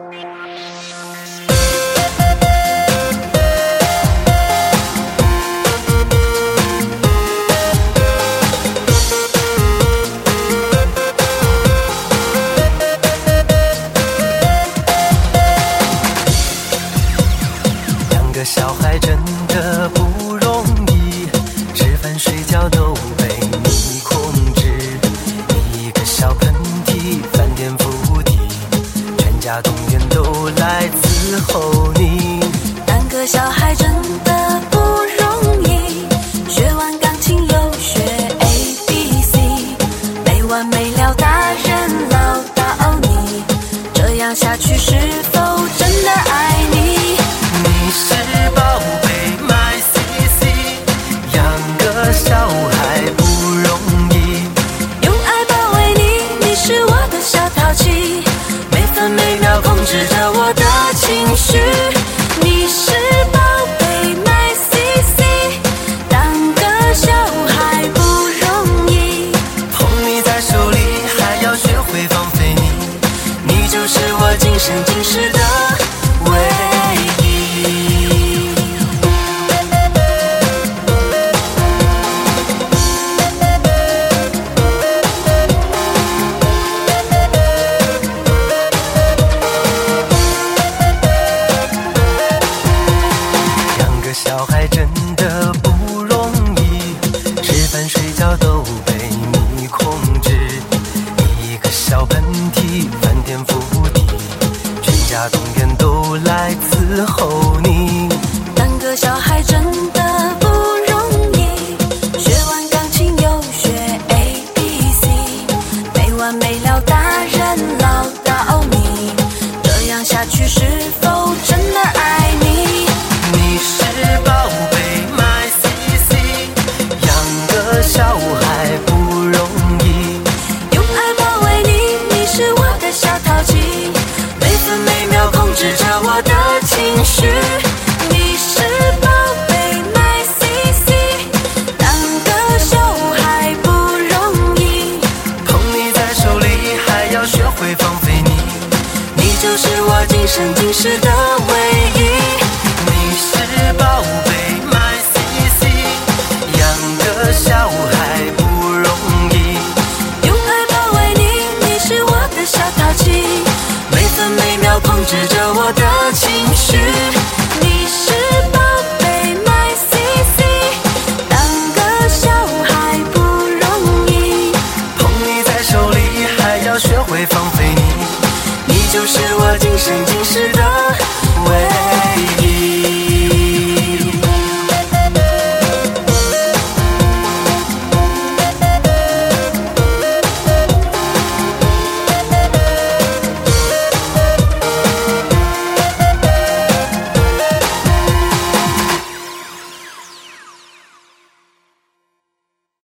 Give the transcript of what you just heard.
小孩真的不容易，吃饭睡觉都被你控制。一个小喷嚏，翻天覆地，全家动员都来伺候你。 当个小孩真的不容易，学完钢琴又学 ABC， 没完没了大人唠叨你，这样下去是否真的爱你？ 你是宝贝 my CC， 养个小孩不容易， 用爱包围你，你是我的小淘气，每分每秒控制着我的情绪。你是宝贝 my CC， 当个小孩不容易， 捧你在手里还要学会放飞你，你就是我今生今世的唯一。小孩真的不容易，吃饭睡觉都被你控制。一个小喷嚏，翻天覆地，全家动员都来伺候你。 当个小孩真的不容易，学完钢琴又学 ABC， 没完没了大人唠叨你，这样下去是否真的爱你？ 你是宝贝 my CC， 养个小孩不容易， 用爱包围你，你是我的小淘气，每分每秒控制着我的情绪。你是宝贝 my CC， 当个小孩不容易， 捧你在手里还要学会放飞你， 你就是我今生今世的唯一。 你是宝贝 my CC， 养个小孩不容易， 用爱包围你，你是我的小淘气，每分每秒控制着我的情绪。你是宝贝 my CC， 当个小孩不容易， 捧你在手里还要学会放飞你，你就是我今生今世的唯一。